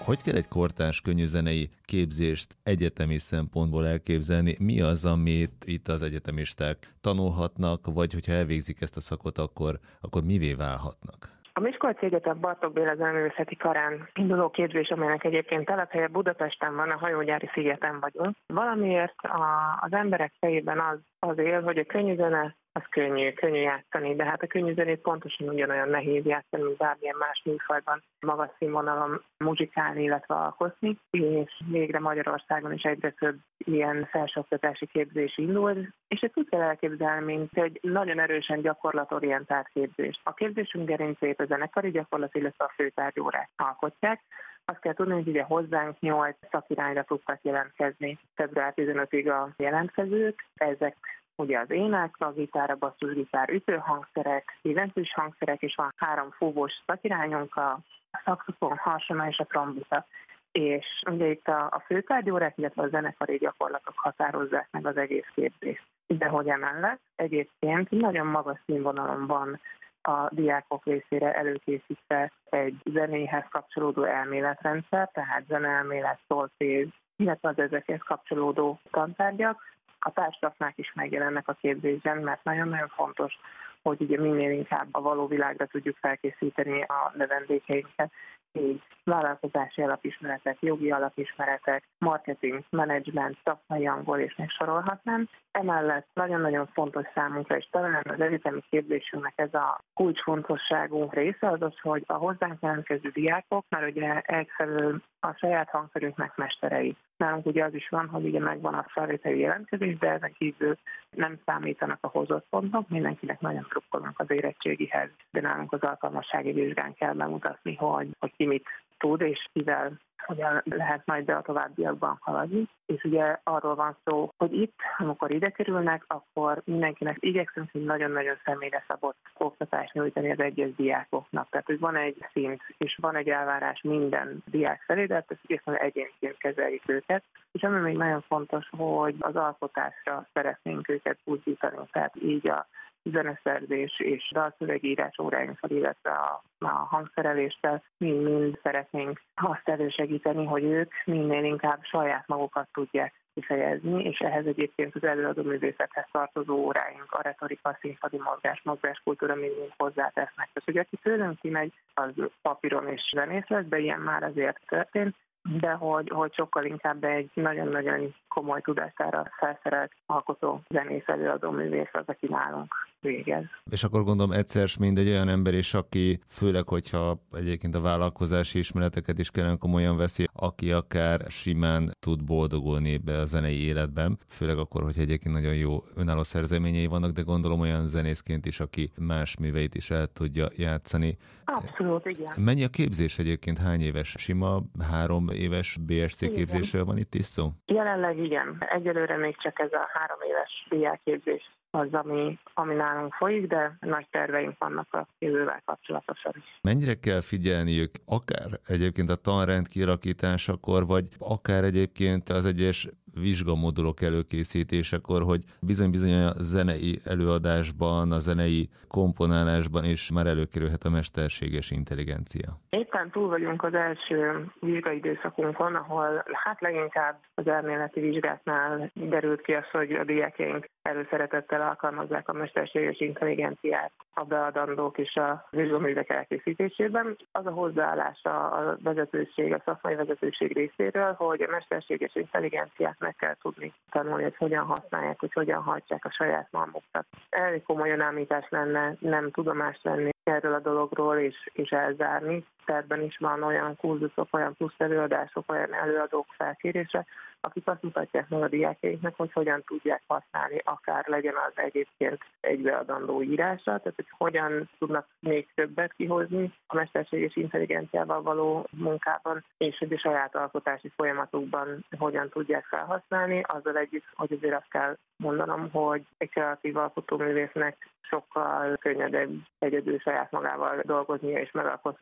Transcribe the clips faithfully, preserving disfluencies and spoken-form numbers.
Hogy kell egy kortárs könnyűzenei képzést egyetemi szempontból elképzelni? Mi az, amit itt az egyetemisták tanulhatnak, vagy hogyha elvégzik ezt a szakot, akkor, akkor mivé válhatnak? A Miskolci Egyetem Bartók Béla Zeneművészeti Karán induló képzés, amelynek egyébként telephelye Budapesten van, a Hajógyári szigeten vagyunk. Valamiért a, az emberek fejében az, az él, hogy a könnyűzene az könnyű, könnyű játszani, de hát a könnyűzenét pontosan ugyanolyan nehéz játszani, mint bármilyen más műfajban magas színvonalon muzsikálni, illetve alkotni, és végre Magyarországon is egyre több ilyen felsőoktatási képzés indul, és ezt úgy kell elképzelni, mint egy nagyon erősen gyakorlatorientált képzés. A képzésünk gerincét a zenekari gyakorlat, illetve a főtárgyórák alkotják. Azt kell tudni, hogy ugye hozzánk nyolc szakirányra tudtak jelentkezni február tizenötödikéig a jelentkezők. Ezek ugye az ének, a gitár, a basszusgitár, ütőhangszerek, billentyűs hangszerek, és van három fúvós szakirányunk, a szaxofon, harsona és a trombita. És ugye itt a, a főtárgyórák, illetve a zenekari gyakorlatok határozzák meg az egész képzést. De hogy emellett egyébként nagyon magas színvonalon van a diákok részére előkészítve egy zenéhez kapcsolódó elméletrendszer, tehát zeneelmélet, szolféz, illetve az ezekhez kapcsolódó tantárgyak. A társadalmak is megjelennek a képzésben, mert nagyon-nagyon fontos, hogy ugye minél inkább a való világra tudjuk felkészíteni a növendékeinket, így vállalkozási alapismeretek, jogi alapismeretek, marketing, menedzsment, szakmai angol, és még sorolhatnám. Emellett nagyon-nagyon fontos számunkra, és talán az egyetemi képzésünknek ez a kulcsfontosságú része az az, hogy a hozzánk jelentkező diákok már ugye egyfelől a saját hangszerünknek mesterei. Nálunk ugye az is van, hogy ugye megvan a felvételi jelentkezés, de ezen kívül nem számítanak a hozott pontok, mindenkinek nagyon drukkolnak az érettségihez, de nálunk az alkalmassági vizsgán kell bemutatni, hogy, hogy ki mit tud, és kivel hogyan lehet majd be a továbbiakban haladni. És ugye arról van szó, hogy itt, amikor ide kerülnek, akkor mindenkinek igyekszünk, hogy nagyon-nagyon személyre szabott oktatást nyújtani az egyes diákoknak. Tehát, hogy van egy szint, és van egy elvárás minden diák felé, de ezt igyekszünk egyénként kezeljük őket. És ami még nagyon fontos, hogy az alkotásra szeretnénk őket buzdítani. Tehát így a zeneszerzés és dalszövegírás óráinkkal, illetve a, a hangszereléssel mind-mind szeretnénk azt elősegíteni, hogy ők minél inkább saját magukat tudják kifejezni, és ehhez egyébként az előadó művészethez tartozó óráink, a retorika, a színpadi mozgás, mozgáskultúra mind-mind hozzátesznek. Tehát, hogy aki tőlünk kimegy, az papíron és zenész lesz, de ilyen már azért történt, de hogy, hogy sokkal inkább egy nagyon-nagyon komoly tudására felszerelt alkotó, zenész, előadó művész az, aki nálunk végez. És akkor gondolom egyszer mind egy olyan ember is, aki főleg, hogyha egyébként a vállalkozási ismereteket is kellene komolyan veszi, aki akár simán tud boldogulni be a zenei életben, főleg akkor, hogy egyébként nagyon jó önálló szerzeményei vannak, de gondolom olyan zenészként is, aki más műveit is el tudja játszani. Abszolút, igen. Mennyi a képzés egyébként? Hány éves? Sima három éves bé es cé képzésről van itt is szó? Jelenleg igen. Egyelőre még csak ez a három éves diákképzés az, ami, ami nálunk folyik, de nagy terveink vannak a jövővel kapcsolatosan is. Mennyire kell figyelniük akár egyébként a tanrend kialakításakor, vagy akár egyébként az egyes vizsgamodulok előkészítésekor, hogy bizony-bizony a zenei előadásban, a zenei komponálásban is már előkerülhet a mesterséges intelligencia? Éppen túl vagyunk az első vizsgai időszakunkon, ahol hát leginkább az elméleti vizsgáknál derült ki az, hogy a diákjaink előszeretettel alkalmazzák a mesterséges intelligenciát a beadandók és a vizsgaművek elkészítésében. Az a hozzáállás a vezetőség, a szakmai vezetőség részéről, hogy a mesterséges intelligenciát meg kell tudni tanulni, hogy hogyan használják, hogy hogyan hajtsák a saját malmukat. Elég komoly önállítás lenne nem tudomást venni erről a dologról és, és elzárni. Terben is van olyan kurzusok, olyan plusz előadások, olyan előadók felkérése, akik azt mutatják meg a diákjaiknak, hogy hogyan tudják használni, akár legyen az egyébként egybeadandó írása, tehát hogy hogyan tudnak még többet kihozni a mesterséges intelligenciával való munkában, és hogy a saját alkotási folyamatukban hogyan tudják felhasználni, azzal együtt, hogy azért azt kell mondanom, hogy egy kreatív alkotóművésznek sokkal könnyedebb egyedül saját magával dolgoznia és megalkotni a dalt,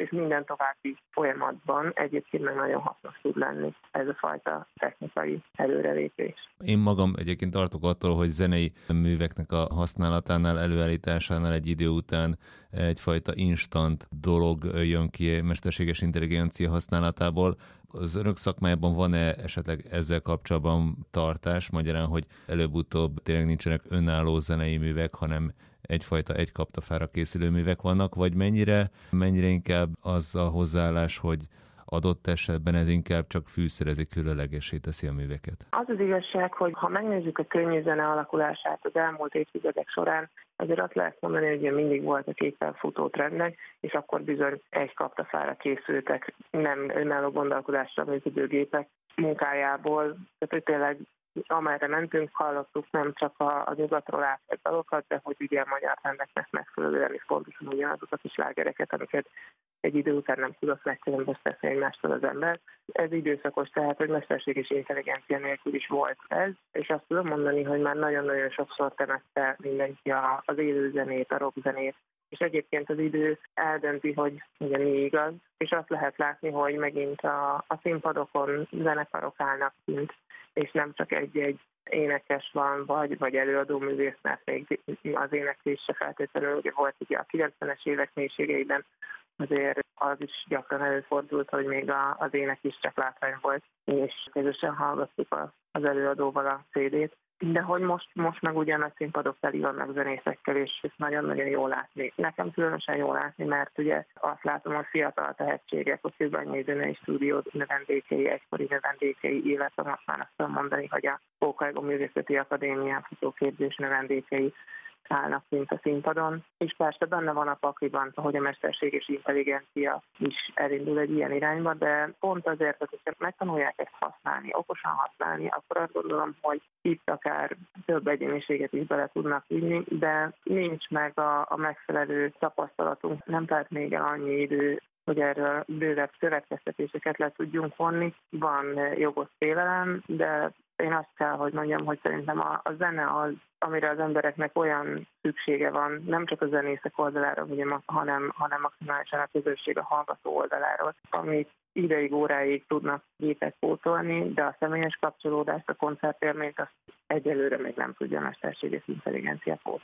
és minden további folyamatban egyébként meg nagyon hasznos tud lenni ez a fajta technikai előrelépés. Én magam egyébként tartok attól, hogy zenei műveknek a használatánál, előállításánál egy idő után egyfajta instant dolog jön ki mesterséges intelligencia használatából. Az önök szakmájában van-e esetleg ezzel kapcsolatban tartás, magyarán, hogy előbb-utóbb tényleg nincsenek önálló zenei művek, hanem egyfajta egy kaptafára készülő művek vannak, vagy mennyire, mennyire inkább az a hozzáállás, hogy adott esetben ez inkább csak fűszerezi, különlegessé teszi a műveket? Az az igazság, hogy ha megnézzük a könnyű zene alakulását az elmúlt évtizedek során, azért azt lehet mondani, hogy mindig voltak éppen futó trendek, és akkor bizony egy kaptafára készültek, nem önálló gondolkodásra működő gépek munkájából, tehát hogy tényleg amerre mentünk, hallottuk nem csak a, a nyugatról átvett dalokat, de hogy ugye a magyar trendeknek megfelelően is pontosan ugyanazokat a slágereket, amiket egy idő után nem tudott megkülönböztetni egymástól az ember. Ez időszakos, tehát, hogy mesterséges intelligencia nélkül is volt ez, és azt tudom mondani, hogy már nagyon-nagyon sokszor temette mindenki az élőzenét, a rockzenét, és egyébként az idő eldönti, hogy ugye mi igaz, és azt lehet látni, hogy megint a, a színpadokon zenekarok állnak kint, és nem csak egy-egy énekes van, vagy, vagy előadó művész, mert még az éneklés se feltétlenül ugye volt ugye a kilencvenes évek mélységeiben, azért az is gyakran előfordult, hogy még a, az ének is csak látvány volt, és közösen hallgattuk az előadóval a cé dét. De hogy most, most meg ugyan a színpadok teli vannak zenészekkel, és ezt nagyon-nagyon jól látni. Nekem különösen jól látni, mert ugye azt látom, hogy fiatal tehetségek, a Kőbányai Zenei Stúdió növendékei, egykori növendékei, illetve most már azt tudom mondani, hogy a Pókajgó Művészeti Akadémián futóképzés növendékei állnak mint a színpadon, és persze benne van a pakliban, hogy a mesterséges intelligencia is elindul egy ilyen irányba, de pont azért, hogy megtanulják ezt használni, okosan használni, akkor azt gondolom, hogy itt akár több egyéniséget is bele tudnak vinni, de nincs meg a, a megfelelő tapasztalatunk, nem telt még el annyi idő, hogy erről bővebb következtetéseket le tudjunk vonni. Van jogos félelem, de én azt kell, hogy mondjam, hogy szerintem a, a zene az, amire az embereknek olyan szüksége van, nem csak a zenészek oldaláról, ugye, hanem, hanem maximálisan a közösség a hallgató oldaláról, amit ideig, óráig tudnak gépek pótolni, de a személyes kapcsolódást, a koncertélményt azt egyelőre még nem tudja a mesterséges intelligencia pótolni.